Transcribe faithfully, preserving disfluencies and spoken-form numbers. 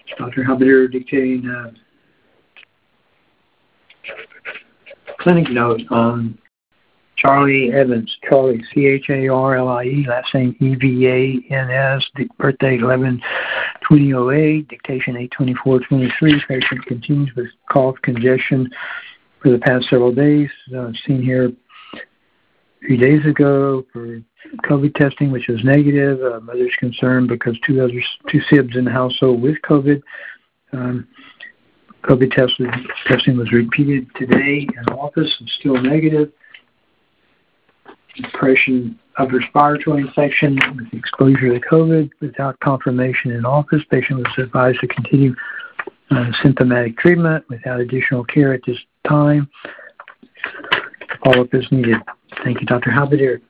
Doctor Habedir dictating a clinic note on Charlie Evans. Charlie, C H A R L I E, last name E V A N S, birthday eleven twenty oh eight, dictation eight twenty-four twenty-three. Patient continues with cough, congestion for the past several days. Uh, seen here a few days ago for COVID testing, which was negative. Uh, mother's concerned because two others, two sibs in the household with COVID. Um, COVID test was, testing was repeated today in office and still negative. Impression of respiratory infection with exposure to COVID without confirmation in office. Patient was advised to continue uh, symptomatic treatment without additional care at this time. Follow-up is needed. Thank you, Doctor Habedir.